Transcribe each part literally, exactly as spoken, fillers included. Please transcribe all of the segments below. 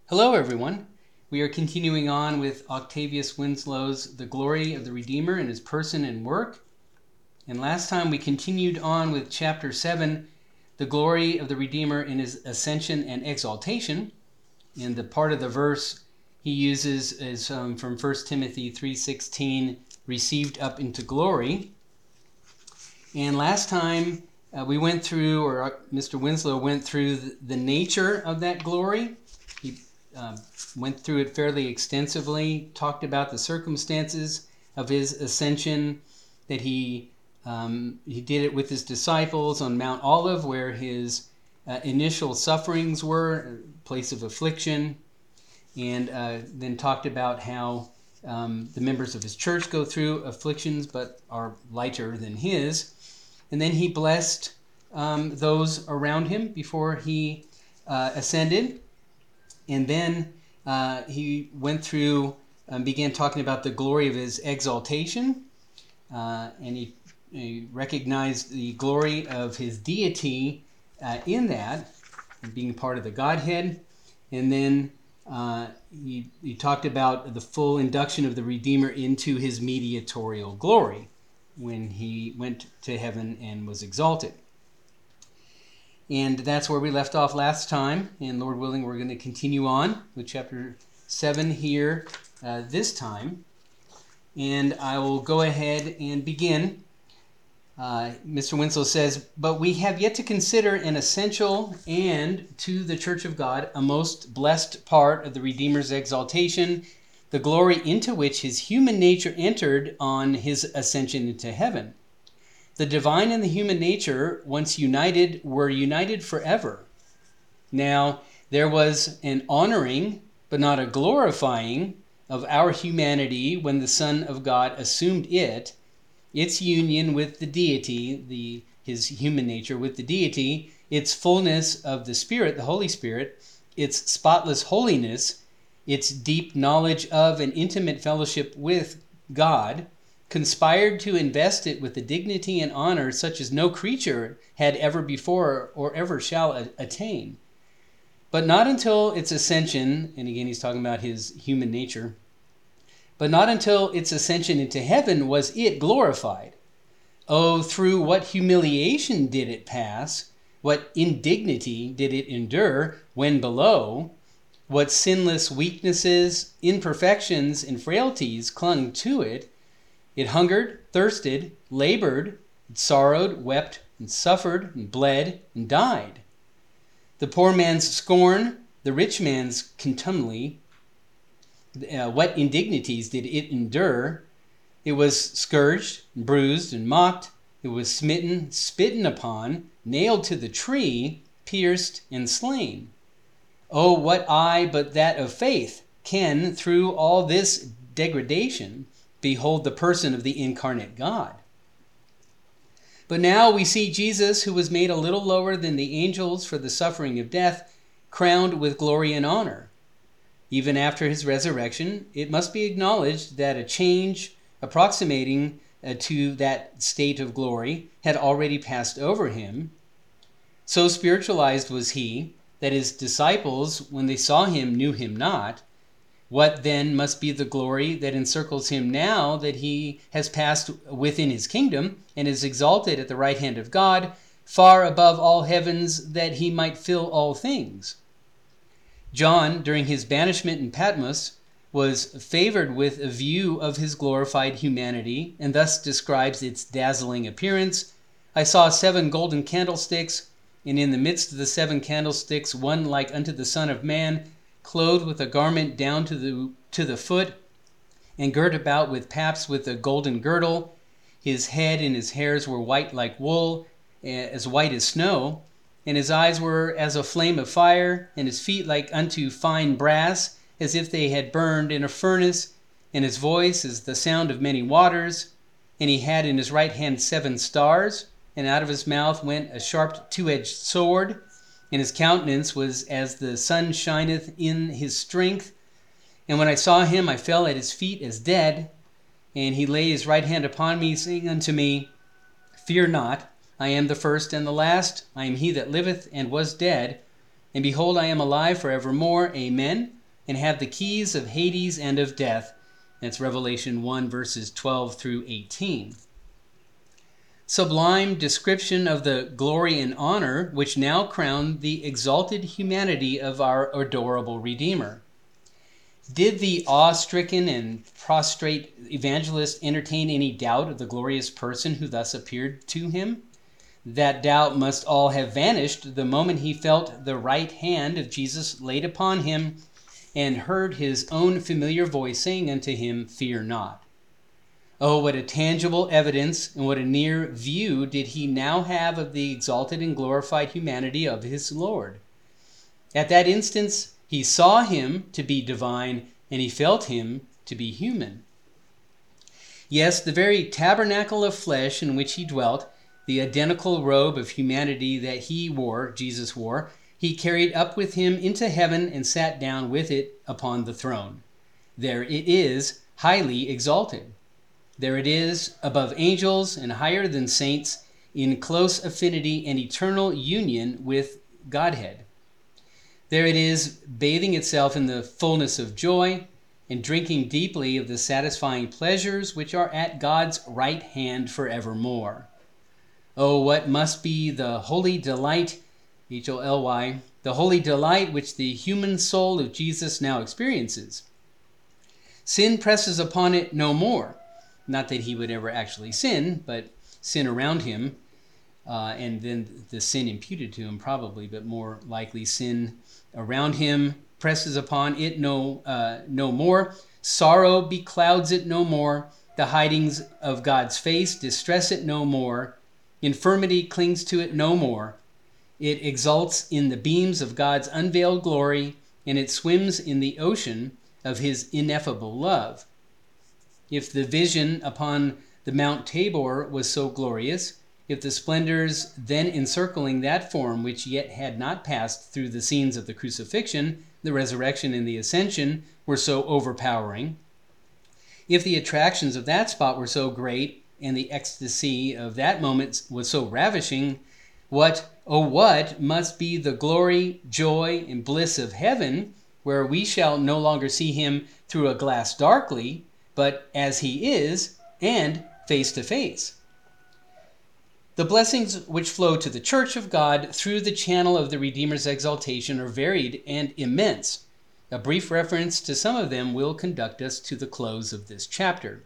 Hello, everyone. We are continuing on with Octavius Winslow's The Glory of the Redeemer in His Person and Work. And last time we continued on with Chapter seven, The Glory of the Redeemer in His Ascension and Exaltation. And the part of the verse he uses is um, from First Timothy three sixteen, received up into glory. And last time uh, we went through, or Mister Winslow went through the, the nature of that glory. He uh, went through it fairly extensively, talked about the circumstances of his ascension, that he um, he did it with his disciples on Mount Olive, where his uh, initial sufferings were, a place of affliction, and uh, then talked about how um, the members of his church go through afflictions but are lighter than his. And then he blessed um, those around him before he uh, ascended. And then uh, he went through and began talking about the glory of his exaltation. Uh, and he, he recognized the glory of his deity uh, in that, being part of the Godhead. And then uh, he, he talked about the full induction of the Redeemer into his mediatorial glory when he went to heaven and was exalted. And that's where we left off last time. And Lord willing, we're going to continue on with chapter seven here uh, this time. And I will go ahead and begin. Uh, Mister Winslow says, "But we have yet to consider an essential and, to the Church of God, a most blessed part of the Redeemer's exaltation, the glory into which his human nature entered on his ascension into heaven. The divine and the human nature, once united, were united forever. Now, there was an honoring, but not a glorifying, of our humanity when the Son of God assumed it, its union with the deity, the his human nature with the deity, its fullness of the Spirit, the Holy Spirit, its spotless holiness, its deep knowledge of and intimate fellowship with God, conspired to invest it with a dignity and honor such as no creature had ever before or ever shall a- attain. But not until its ascension," and again he's talking about his human nature, "but not until its ascension into heaven was it glorified. Oh, through what humiliation did it pass, what indignity did it endure when below, what sinless weaknesses, imperfections, and frailties clung to it. It hungered, thirsted, labored, it sorrowed, wept, and suffered, and bled, and died. The poor man's scorn, the rich man's contumely, uh, what indignities did it endure? It was scourged, and bruised, and mocked. It was smitten, spitten upon, nailed to the tree, pierced, and slain. Oh, what eye but that of faith can, through all this degradation, behold the person of the incarnate God? But now we see Jesus, who was made a little lower than the angels for the suffering of death, crowned with glory and honor. Even after his resurrection, it must be acknowledged that a change approximating uh, to that state of glory had already passed over him. So spiritualized was he that his disciples, when they saw him, knew him not. What then must be the glory that encircles him now that he has passed within his kingdom and is exalted at the right hand of God, far above all heavens, that he might fill all things? John, during his banishment in Patmos, was favored with a view of his glorified humanity, and thus describes its dazzling appearance. I saw seven golden candlesticks, and in the midst of the seven candlesticks one like unto the Son of Man, clothed with a garment down to the to the foot, and girt about with paps with a golden girdle. His head and his hairs were white like wool, as white as snow, and his eyes were as a flame of fire, and his feet like unto fine brass, as if they had burned in a furnace, and his voice as the sound of many waters. And he had in his right hand seven stars, and out of his mouth went a sharp two-edged sword, and his countenance was as the sun shineth in his strength. And when I saw him, I fell at his feet as dead. And he laid his right hand upon me, saying unto me, Fear not, I am the first and the last. I am he that liveth and was dead. And behold, I am alive forevermore. Amen. and have the keys of Hades and of death. That's Revelation one, verses twelve through eighteen. Sublime description of the glory and honor which now crown the exalted humanity of our adorable Redeemer. Did the awe-stricken and prostrate evangelist entertain any doubt of the glorious person who thus appeared to him? That doubt must all have vanished the moment he felt the right hand of Jesus laid upon him and heard his own familiar voice saying unto him, "Fear not." Oh, what a tangible evidence and what a near view did he now have of the exalted and glorified humanity of his Lord. At that instant, he saw him to be divine, and he felt him to be human. Yes, the very tabernacle of flesh in which he dwelt, the identical robe of humanity that he wore, Jesus wore, he carried up with him into heaven and sat down with it upon the throne. There it is, highly exalted. There it is, above angels and higher than saints, in close affinity and eternal union with Godhead. There it is, bathing itself in the fullness of joy and drinking deeply of the satisfying pleasures which are at God's right hand forevermore. Oh, what must be the holy delight, H O L Y, the holy delight which the human soul of Jesus now experiences. Sin presses upon it no more. Not that he would ever actually sin, but sin around him, uh, and then the sin imputed to him probably, but more likely sin around him presses upon it no, uh, no more. Sorrow beclouds it no more. The hidings of God's face distress it no more. Infirmity clings to it no more. It exults in the beams of God's unveiled glory, and it swims in the ocean of his ineffable love. If the vision upon the Mount Tabor was so glorious, if the splendors then encircling that form which yet had not passed through the scenes of the crucifixion, the resurrection, and the ascension were so overpowering, if the attractions of that spot were so great and the ecstasy of that moment was so ravishing, what, oh what, must be the glory, joy, and bliss of heaven, where we shall no longer see him through a glass darkly, but as he is, and face to face. The blessings which flow to the Church of God through the channel of the Redeemer's exaltation are varied and immense. A brief reference to some of them will conduct us to the close of this chapter.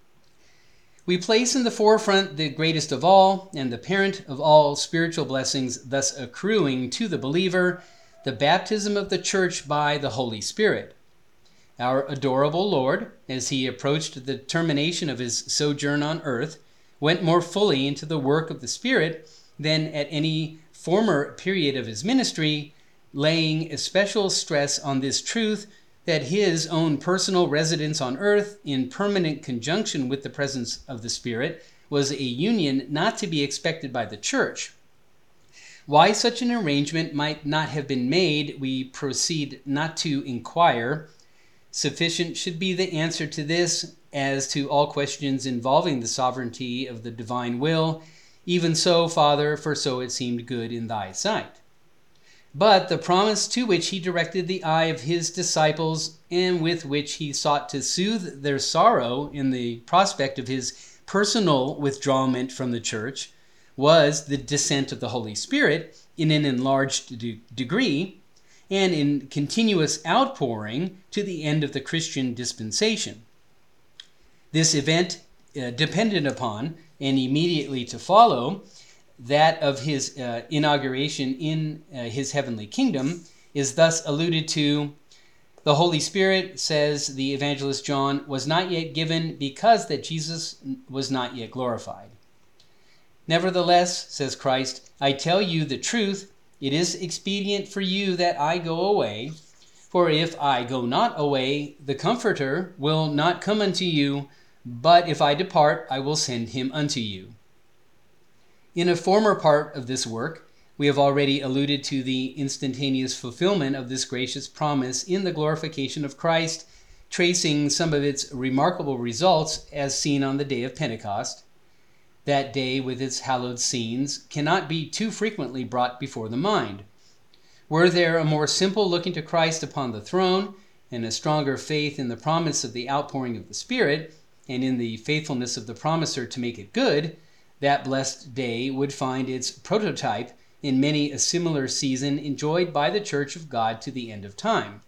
We place in the forefront the greatest of all and the parent of all spiritual blessings thus accruing to the believer, the baptism of the Church by the Holy Spirit. Our adorable Lord, as he approached the termination of his sojourn on earth, went more fully into the work of the Spirit than at any former period of his ministry, laying especial stress on this truth that his own personal residence on earth in permanent conjunction with the presence of the Spirit was a union not to be expected by the Church. Why such an arrangement might not have been made, we proceed not to inquire. Sufficient should be the answer to this as to all questions involving the sovereignty of the divine will. Even so, Father, for so it seemed good in thy sight. But the promise to which he directed the eye of his disciples, and with which he sought to soothe their sorrow in the prospect of his personal withdrawal from the Church, was the descent of the Holy Spirit in an enlarged de- degree, and in continuous outpouring to the end of the Christian dispensation. This event uh, depended upon, and immediately to follow, that of his uh, inauguration in uh, his heavenly kingdom, is thus alluded to. The Holy Spirit, says the evangelist John, was not yet given because that Jesus was not yet glorified. Nevertheless, says Christ, I tell you the truth, it is expedient for you that I go away. For if I go not away, the Comforter will not come unto you, but if I depart, I will send him unto you. In a former part of this work, we have already alluded to the instantaneous fulfillment of this gracious promise in the glorification of Christ, tracing some of its remarkable results as seen on the day of Pentecost. That day, with its hallowed scenes, cannot be too frequently brought before the mind. Were there a more simple looking to Christ upon the throne, and a stronger faith in the promise of the outpouring of the Spirit, and in the faithfulness of the promiser to make it good, that blessed day would find its prototype in many a similar season enjoyed by the Church of God to the end of time.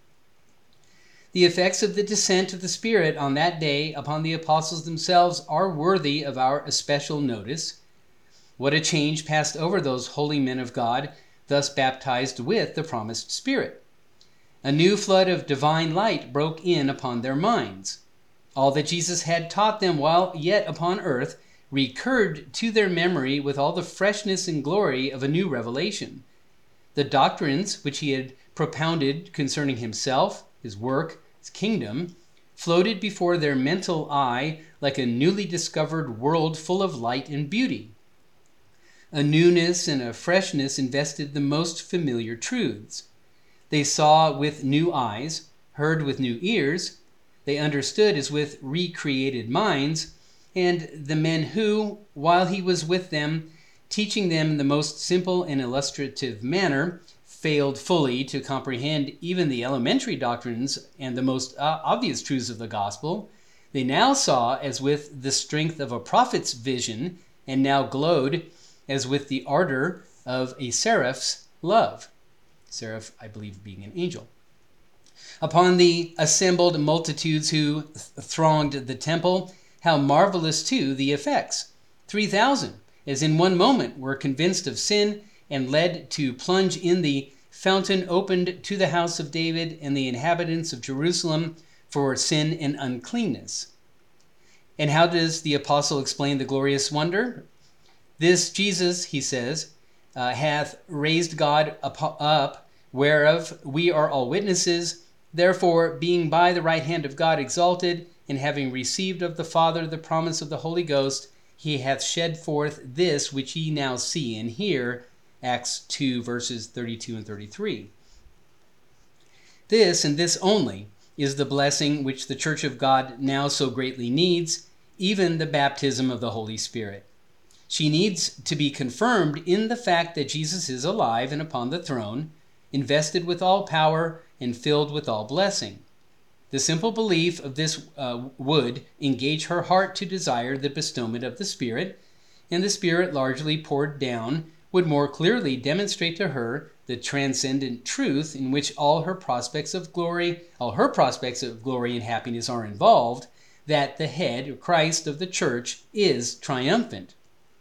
The effects of the descent of the Spirit on that day upon the apostles themselves are worthy of our especial notice. What a change passed over those holy men of God, thus baptized with the promised Spirit. A new flood of divine light broke in upon their minds. All that Jesus had taught them while yet upon earth recurred to their memory with all the freshness and glory of a new revelation. The doctrines which he had propounded concerning himself, his work, his kingdom, floated before their mental eye like a newly discovered world full of light and beauty. A newness and a freshness invested the most familiar truths. They saw with new eyes, heard with new ears, they understood as with recreated minds, and the men who, while he was with them, teaching them in the most simple and illustrative manner, failed fully to comprehend even the elementary doctrines and the most uh, obvious truths of the gospel, they now saw as with the strength of a prophet's vision, and now glowed as with the ardor of a seraph's love. Seraph, I believe, being an angel. Upon the assembled multitudes who th- thronged the temple, how marvelous, too, the effects. Three thousand, as in one moment, were convinced of sin and led to plunge in the fountain opened to the house of David and the inhabitants of Jerusalem for sin and uncleanness. And how does the apostle explain the glorious wonder? This Jesus, he says, uh, hath raised God up, up, whereof we are all witnesses. Therefore, being by the right hand of God exalted, and having received of the Father the promise of the Holy Ghost, he hath shed forth this which ye now see and hear. Acts two, verses thirty-two and thirty-three. This, and this only, is the blessing which the Church of God now so greatly needs, even the baptism of the Holy Spirit. She needs to be confirmed in the fact that Jesus is alive and upon the throne, invested with all power and filled with all blessing. The simple belief of this uh, would engage her heart to desire the bestowment of the Spirit, and the Spirit largely poured down would more clearly demonstrate to her the transcendent truth in which all her prospects of glory, all her prospects of glory and happiness are involved, that the head, or Christ of the church, is triumphant.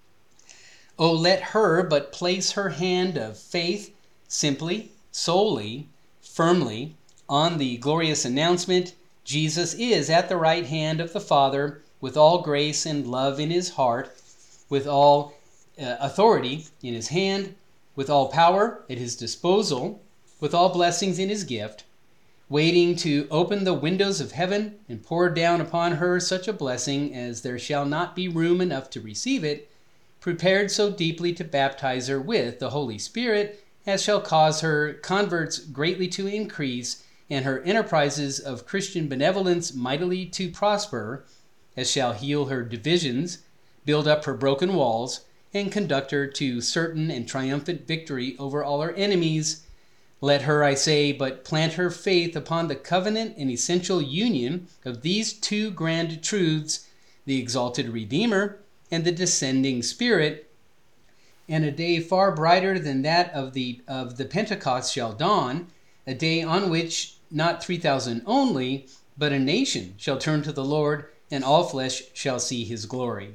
Oh, let her but place her hand of faith simply, solely, firmly on the glorious announcement, Jesus is at the right hand of the Father, with all grace and love in his heart, with all uh, authority in his hand, with all power at his disposal, with all blessings in his gift, waiting to open the windows of heaven and pour down upon her such a blessing as there shall not be room enough to receive it, prepared so deeply to baptize her with the Holy Spirit as shall cause her converts greatly to increase and her enterprises of Christian benevolence mightily to prosper, as shall heal her divisions, build up her broken walls, and conduct her to certain and triumphant victory over all her enemies. Let her, I say, but plant her faith upon the covenant and essential union of these two grand truths, the exalted Redeemer and the descending Spirit, and a day far brighter than that of the of the Pentecost shall dawn, a day on which not three thousand only, but a nation shall turn to the Lord, and all flesh shall see his glory.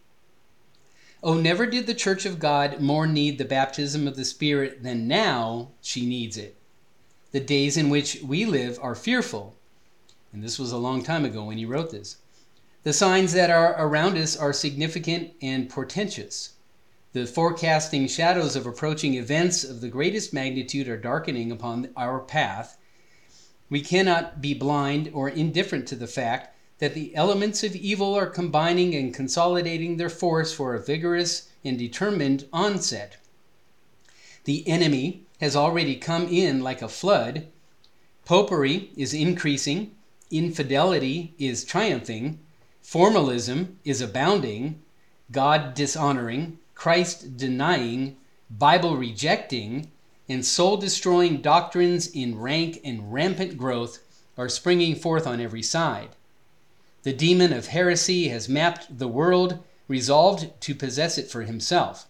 Oh, never did the Church of God more need the baptism of the Spirit than now she needs it. The days in which we live are fearful, and this was a long time ago when he wrote this. The signs that are around us are significant and portentous. The forecasting shadows of approaching events of the greatest magnitude are darkening upon our path. We cannot be blind or indifferent to the fact that the elements of evil are combining and consolidating their force for a vigorous and determined onset. The enemy has already come in like a flood. Popery is increasing. Infidelity is triumphing. Formalism is abounding. God dishonoring, Christ denying, Bible rejecting, and soul-destroying doctrines in rank and rampant growth are springing forth on every side. The demon of heresy has mapped the world, resolved to possess it for himself.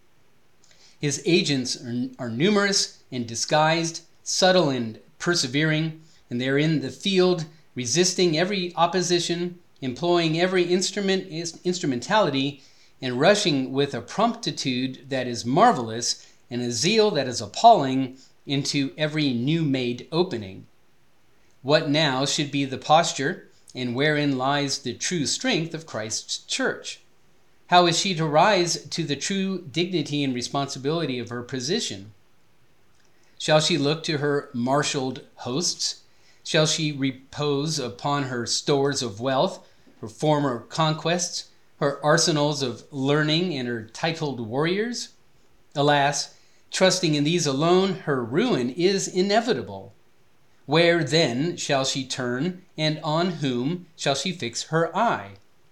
His agents are, are numerous and disguised, subtle and persevering, and they're in the field, resisting every opposition, employing every instrument instrumentality, and rushing with a promptitude that is marvelous and a zeal that is appalling into every new-made opening. What now should be the posture, and wherein lies the true strength of Christ's church? How is she to rise to the true dignity and responsibility of her position? Shall she look to her marshaled hosts? Shall she repose upon her stores of wealth, her former conquests, her arsenals of learning, and her titled warriors? Alas, trusting in these alone, her ruin is inevitable. Where then shall she turn, and on whom shall she fix her eye?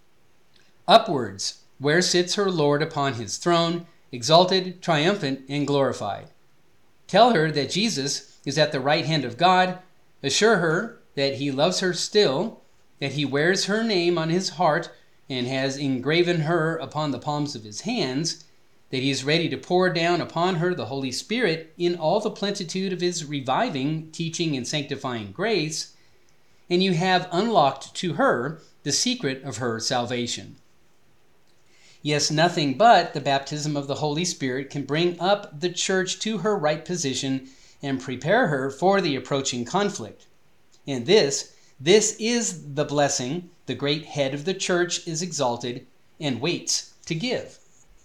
Upwards, where sits her Lord upon his throne, exalted, triumphant, and glorified. Tell her that Jesus is at the right hand of God. Assure her that he loves her still, that he wears her name on his heart and has engraven her upon the palms of his hands, that he is ready to pour down upon her the Holy Spirit in all the plenitude of his reviving, teaching, and sanctifying grace, and you have unlocked to her the secret of her salvation. Yes, nothing but the baptism of the Holy Spirit can bring up the church to her right position and prepare her for the approaching conflict. And this, this is the blessing the great head of the church is exalted and waits to give.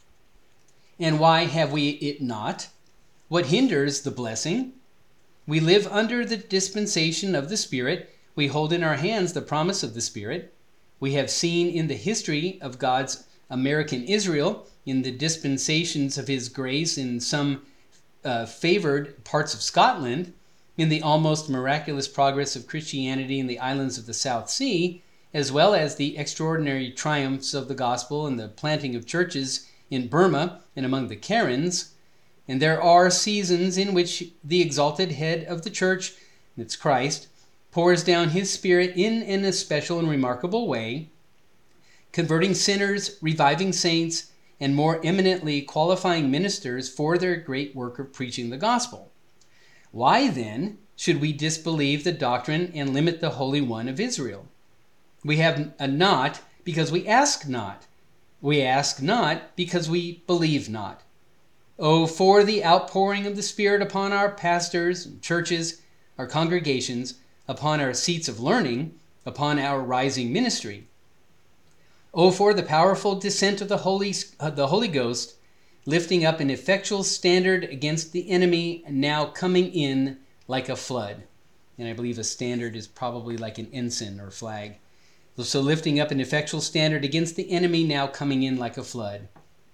And why have we it not? What hinders the blessing? We live under the dispensation of the Spirit. We hold in our hands the promise of the Spirit. We have seen in the history of God's American Israel, in the dispensations of his grace in some uh, favored parts of Scotland, in the almost miraculous progress of Christianity in the islands of the South Sea, as well as the extraordinary triumphs of the gospel and the planting of churches in Burma and among the Karens. And there are seasons in which the exalted head of the church, that's Christ, pours down his Spirit in an especial and remarkable way, converting sinners, reviving saints, and more eminently qualifying ministers for their great work of preaching the gospel. Why, then, should we disbelieve the doctrine and limit the Holy One of Israel? We have a not because we ask not. We ask not because we believe not. Oh, for the outpouring of the Spirit upon our pastors, churches, our congregations, upon our seats of learning, upon our rising ministry. Oh, for the powerful descent of the Holy, uh, the Holy Ghost, lifting up an effectual standard against the enemy, now coming in like a flood. And I believe a standard is probably like an ensign or flag. So lifting up an effectual standard against the enemy, now coming in like a flood.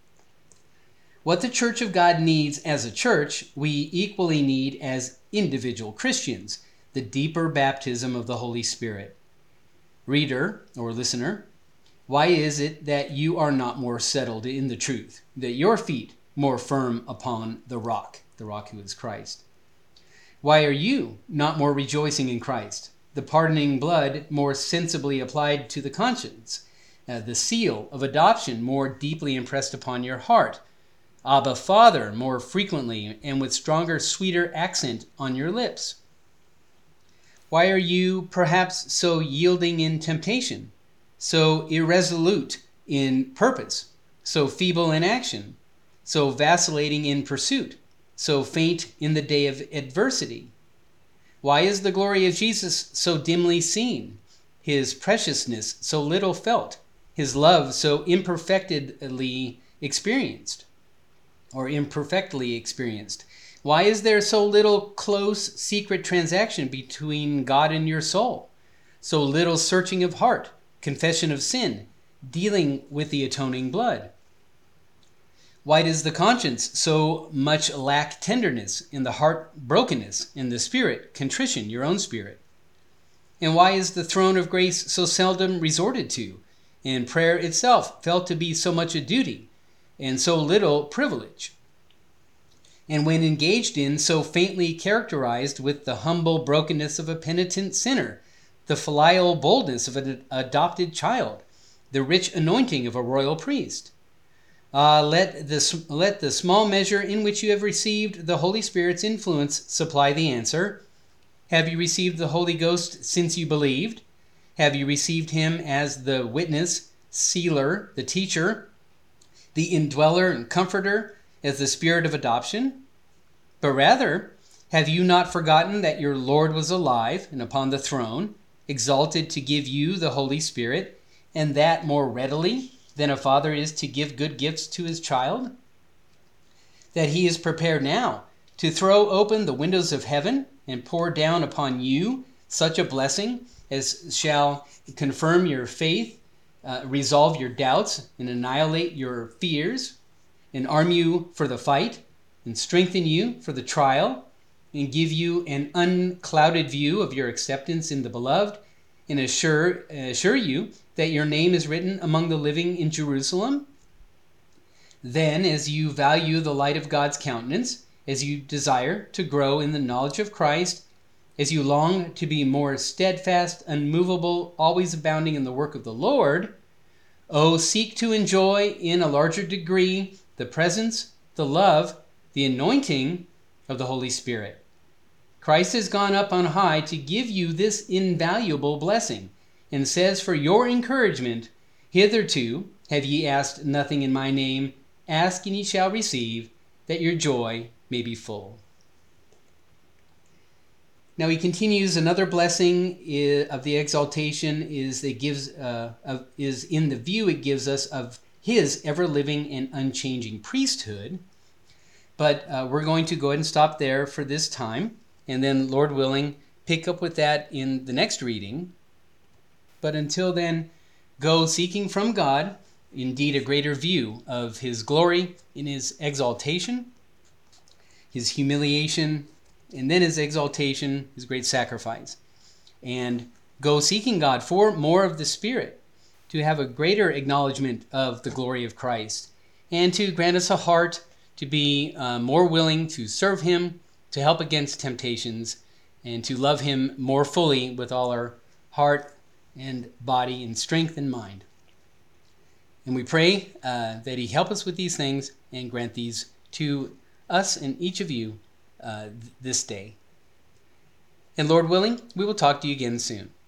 What the Church of God needs as a church, we equally need as individual Christians, the deeper baptism of the Holy Spirit. Reader or listener, why is it that you are not more settled in the truth, that your feet more firm upon the rock, the rock who is Christ? Why are you not more rejoicing in Christ, the pardoning blood more sensibly applied to the conscience, uh, the seal of adoption more deeply impressed upon your heart, Abba, Father, more frequently and with stronger, sweeter accent on your lips? Why are you perhaps so yielding in temptation, so irresolute in purpose, so feeble in action, so vacillating in pursuit, so faint in the day of adversity? Why is the glory of Jesus so dimly seen, his preciousness so little felt, his love so imperfectly experienced, or imperfectly experienced? Why is there so little close, secret transaction between God and your soul? So little searching of heart, confession of sin, dealing with the atoning blood? Why does the conscience so much lack tenderness, in the heart brokenness, in the spirit contrition, your own spirit? And why is the throne of grace so seldom resorted to, and prayer itself felt to be so much a duty, and so little privilege? And when engaged in, so faintly characterized with the humble brokenness of a penitent sinner, the filial boldness of an adopted child, the rich anointing of a royal priest. Uh, let, the, let the small measure in which you have received the Holy Spirit's influence supply the answer. Have you received the Holy Ghost since you believed? Have you received him as the witness, sealer, the teacher, the indweller and comforter, as the Spirit of adoption? But rather, have you not forgotten that your Lord was alive and upon the throne, exalted to give you the Holy Spirit, and that more readily than a father is to give good gifts to his child? That he is prepared now to throw open the windows of heaven and pour down upon you such a blessing as shall confirm your faith, uh, resolve your doubts, and annihilate your fears, and arm you for the fight, and strengthen you for the trial, and give you an unclouded view of your acceptance in the beloved, and assure, assure you that your name is written among the living in Jerusalem? Then, as you value the light of God's countenance, as you desire to grow in the knowledge of Christ, as you long to be more steadfast, unmovable, always abounding in the work of the Lord, oh, seek to enjoy in a larger degree the presence, the love, the anointing of the Holy Spirit. Christ has gone up on high to give you this invaluable blessing, and says for your encouragement, hitherto have ye asked nothing in my name, ask and ye shall receive, that your joy may be full. Now he continues, another blessing of the exaltation is it gives uh, of, is in the view it gives us of his ever-living and unchanging priesthood. But uh, we're going to go ahead and stop there for this time, and then, Lord willing, pick up with that in the next reading. But until then, go seeking from God, indeed a greater view of his glory in his exaltation, his humiliation, and then his exaltation, his great sacrifice. And go seeking God for more of the Spirit, to have a greater acknowledgement of the glory of Christ, and to grant us a heart to be uh, more willing to serve him, to help against temptations, and to love him more fully with all our heart and body and strength and mind. And we pray uh, that he help us with these things and grant these to us and each of you uh, this day. And Lord willing, we will talk to you again soon.